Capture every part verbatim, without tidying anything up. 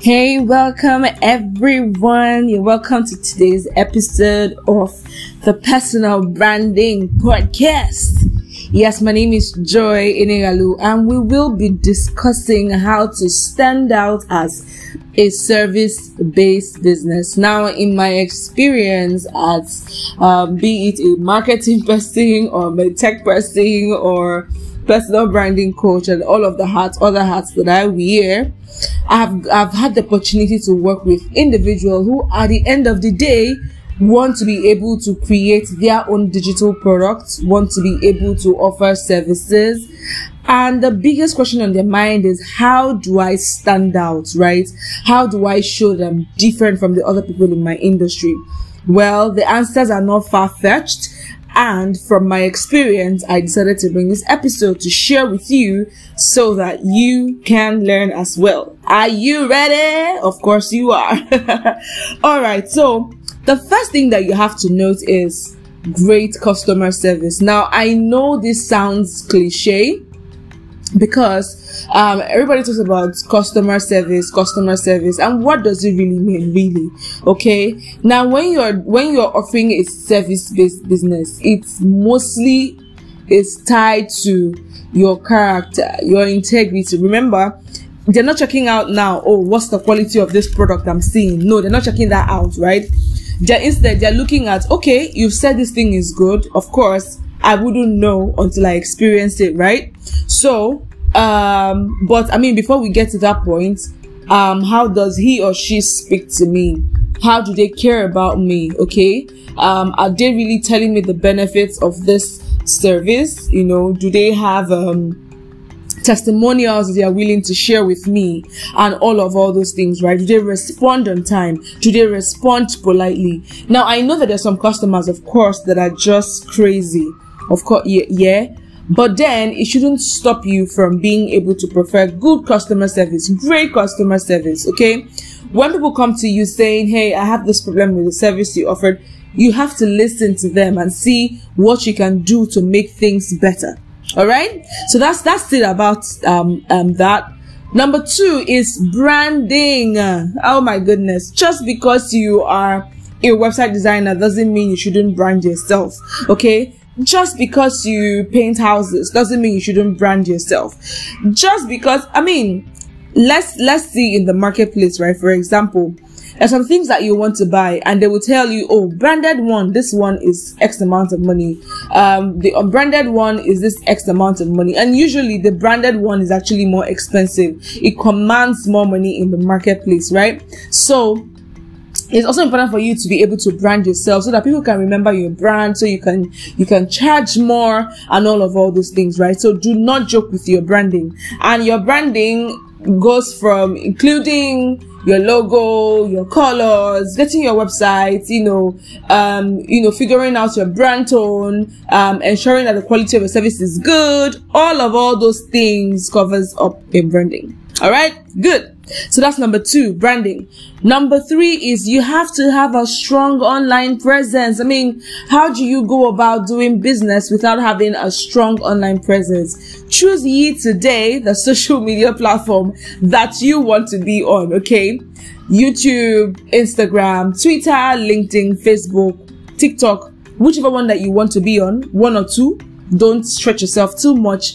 Hey, welcome everyone. You're welcome to today's episode of the Personal Branding Podcast. Yes, my name is Joy Inegalu, and we will be discussing how to stand out as a service-based business. Now, in my experience as um, be it a marketing person or a tech person or personal branding coach and all of the hats, other hats that I wear, I've, I've had the opportunity to work with individuals who at the end of the day want to be able to create their own digital products, want to be able to offer services. And the biggest question on their mind is, how do I stand out, right? How do I show them different from the other people in my industry? Well, the answers are not far-fetched. And from my experience, I decided to bring this episode to share with you so that you can learn as well. Are you ready? Of course you are. All right. So the first thing that you have to note is great customer service. Now, I know this sounds cliche because um, everybody talks about customer service, customer service, and what does it really mean, really? Okay. Now, when you're when you're offering a service-based business, it's mostly is tied to your character, your integrity. Remember, they're not checking out now, oh, what's the quality of this product I'm seeing? No, they're not checking that out, right? They're instead they're looking at, okay, you've said this thing is good. Of course, I wouldn't know until I experienced it, right? So, um, but I mean, before we get to that point, um, how does he or she speak to me? How do they care about me? Okay. Um, are they really telling me the benefits of this service? You know, do they have, um, testimonials they are willing to share with me and all of all those things, right? Do they respond on time? Do they respond politely? Now, I know that there's some customers, of course, that are just crazy. Of course, yeah, yeah. But then it shouldn't stop you from being able to prefer good customer service, great customer service, okay? When people come to you saying, hey, I have this problem with the service you offered, you have to listen to them and see what you can do to make things better. All right. So that's, that's it about, um, um, that. Number two is branding. Oh my goodness. Just because you are a website designer doesn't mean you shouldn't brand yourself. Okay. Just because you paint houses doesn't mean you shouldn't brand yourself. Just because, I mean, let's, let's see in the marketplace, right? For example, there's some things that you want to buy and they will tell you, oh, branded one, this one is X amount of money. Um, the unbranded one is this X amount of money. And usually the branded one is actually more expensive. It commands more money in the marketplace, right? So it's also important for you to be able to brand yourself so that people can remember your brand, so you can, you can charge more and all of all those things, right? So do not joke with your branding. And your branding goes from including your logo, your colors, getting your website, you know, um, you know, figuring out your brand tone, um, ensuring that the quality of your service is good. All of all those things covers up in branding. All right, good. So that's number two, branding. Number three is you have to have a strong online presence. I mean, how do you go about doing business without having a strong online presence? Choose ye today the social media platform that you want to be on, okay? YouTube, Instagram, Twitter, LinkedIn, Facebook, TikTok, whichever one that you want to be on, one or two. Don't stretch yourself too much.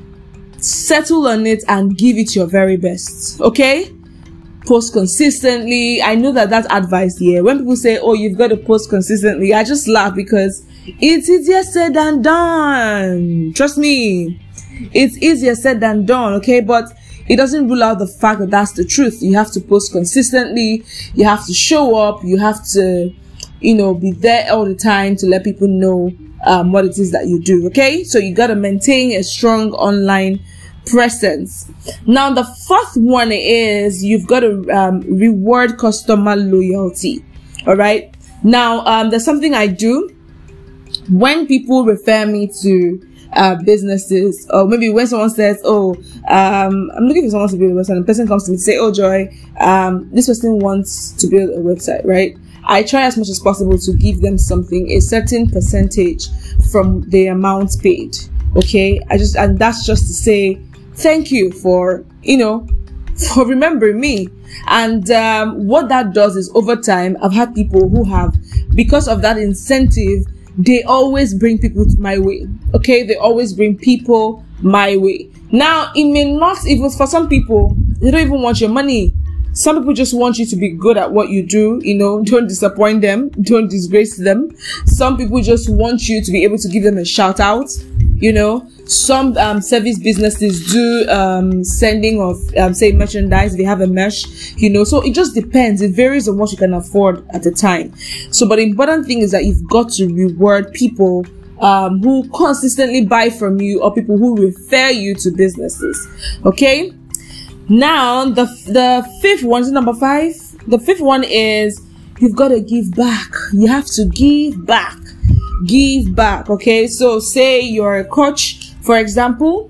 Settle on it and give it your very best, okay? Post consistently. I know that that advice here, when people say, oh, you've got to post consistently, I just laugh because it's easier said than done. Trust me, it's easier said than done, okay? But it doesn't rule out the fact that that's the truth. You have to post consistently. You have to show up. You have to, you know, be there all the time to let people know um, what it is that you do, okay? So you got to maintain a strong online presence. Now, the fourth one is you've got to um, reward customer loyalty. All right. Now, um, there's something I do when people refer me to uh, businesses, or maybe when someone says, oh, um, I'm looking for someone to build a website, and the person comes to me to say, oh, Joy, um, this person wants to build a website, right? I try as much as possible to give them something, a certain percentage from the amount paid. Okay. I just, and that's just to say, thank you for, you know, for remembering me. And um, what that does is, over time, I've had people who have, because of that incentive, they always bring people my way. Okay, they always bring people my way. Now, it may not even, for some people, they don't even want your money. Some people just want you to be good at what you do, you know, don't disappoint them, don't disgrace them. Some people just want you to be able to give them a shout out, you know. Some um, service businesses do um, sending of, um, say, merchandise. They have a merch, you know. So it just depends. It varies on what you can afford at the time. So, but the important thing is that you've got to reward people um, who consistently buy from you, or people who refer you to businesses. Okay. Now, the the fifth one is number five. The fifth one is you've got to give back. You have to give back. Give back. Okay. So, say you're a coach, for example.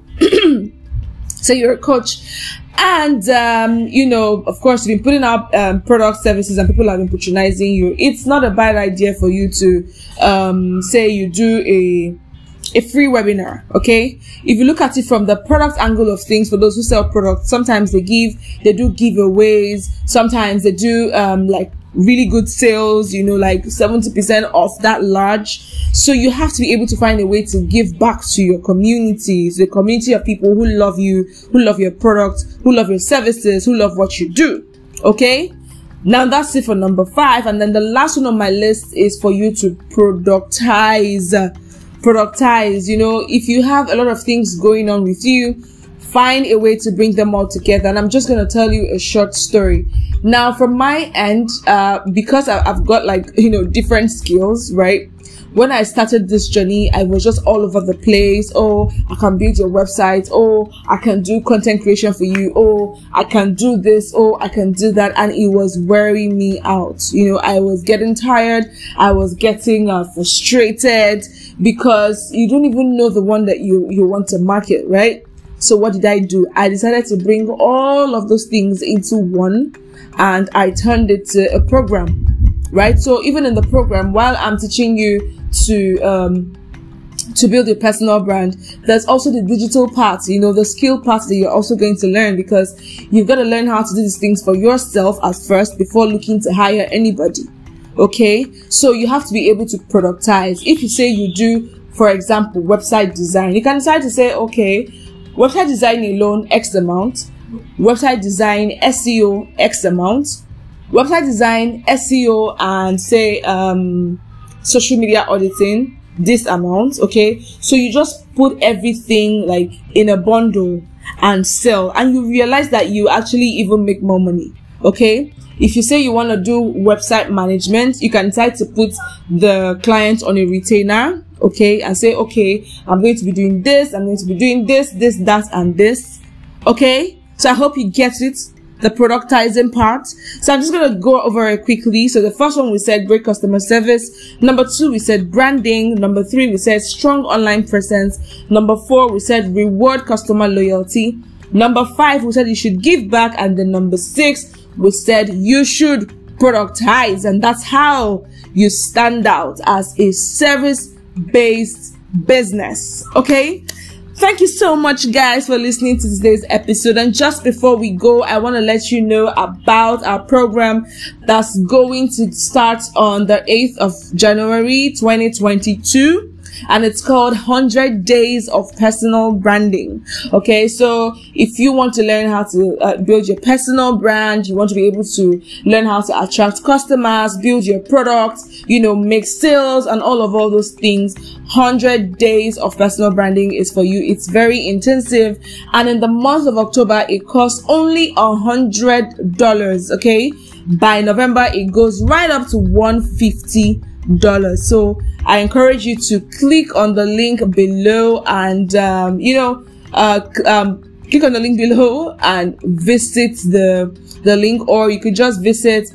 Say you're a coach, and um, you know, of course, you've been putting out um, product services, and people have been patronizing you. It's not a bad idea for you to um, say you do a a free webinar. Okay, if you look at it from the product angle of things, for those who sell products, sometimes they give they do giveaways, sometimes they do um like really good sales, you know, like seventy percent off that large. So you have to be able to find a way to give back to your community, to the community of people who love you, who love your product, who love your services, who love what you do. Okay, now that's it for number five. And then the last one on my list is for you to productize. Productize, you know, if you have a lot of things going on with you, find a way to bring them all together. And I'm just going to tell you a short story. Now, from my end, uh, because I've got, like, you know, different skills, right? When I started this journey, I was just all over the place. Oh, I can build your website. Oh, I can do content creation for you. Oh, I can do this. Oh, I can do that. And it was wearing me out. You know, I was getting tired. I was getting uh, frustrated, because you don't even know the one that you, you want to market, right? So what did I do? I decided to bring all of those things into one, and I turned it to a program, right? So even in the program, while I'm teaching you to um to build your personal brand, there's also the digital part, you know, the skill part that you're also going to learn, because you've got to learn how to do these things for yourself at first before looking to hire anybody. Okay, so you have to be able to productize. If you say you do, for example, website design, you can decide to say, okay, website design alone, X amount, website design, S E O, X amount, website design, S E O, and say um social media auditing, this amount. Okay, so you just put everything like in a bundle and sell, and you realize that you actually even make more money. Okay, if you say you want to do website management, you can decide to put the client on a retainer, okay, and say, okay, I'm going to be doing this, I'm going to be doing this, this, that, and this. Okay, so I hope you get it, the productizing part. So I'm just going to go over it quickly. So the first one, we said great customer service. Number two, we said branding. Number three, we said strong online presence. Number four, we said reward customer loyalty. Number five, we said you should give back. And then number six, we said you should productize. And that's how you stand out as a service-based business. Okay, thank you so much, guys, for listening to today's episode. And just before we go, I want to let you know about our program that's going to start on the eighth of January twenty twenty-two. And it's called one hundred days of Personal Branding. Okay, so if you want to learn how to uh, build your personal brand, you want to be able to learn how to attract customers, build your product, you know, make sales, and all of all those things, one hundred days of personal branding is for you. It's very intensive, and in the month of October, it costs only a hundred dollars. Okay, by November, it goes right up to one hundred fifty dollars. So I encourage you to click on the link below, and um, you know, uh, um, click on the link below and visit the the link, or you could just visit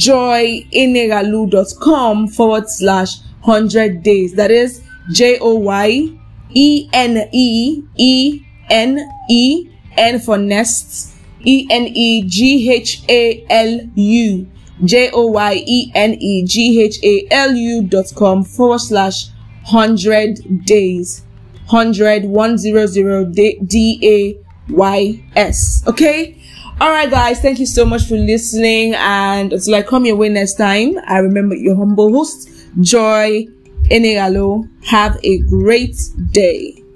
joyinegalu.com forward slash hundred days. That is J O Y E N E E N E N for nests, E N E G H A L U. J O Y E N E G H A L U dot com forward slash hundred days. Hundred one zero zero D A Y S. Okay. All right, guys, thank you so much for listening. And until I come your way next time, I remember your humble host, Joy Enegalo. Have a great day.